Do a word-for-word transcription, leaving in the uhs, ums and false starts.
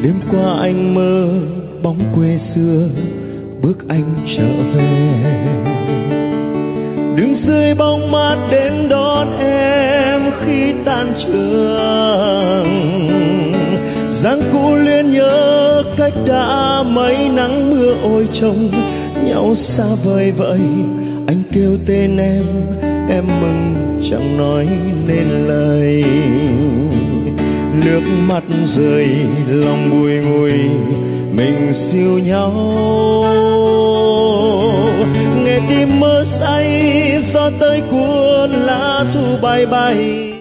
Đêm qua anh mơ bóng quê xưa, bước anh trở về. Đứng dưới bóng mát đến đón em khi tan trường. Dáng cũ liên nhớ cách đã mấy nắng mưa ôi trông nhau xa vời vợi. Anh kêu tên em, em mừng chẳng nói nên lời. Nước mắt rơi lòng bùi ngùi, mình siêu nhau. Nghe tim mơ say gió tới cuốn lá thu bay bay.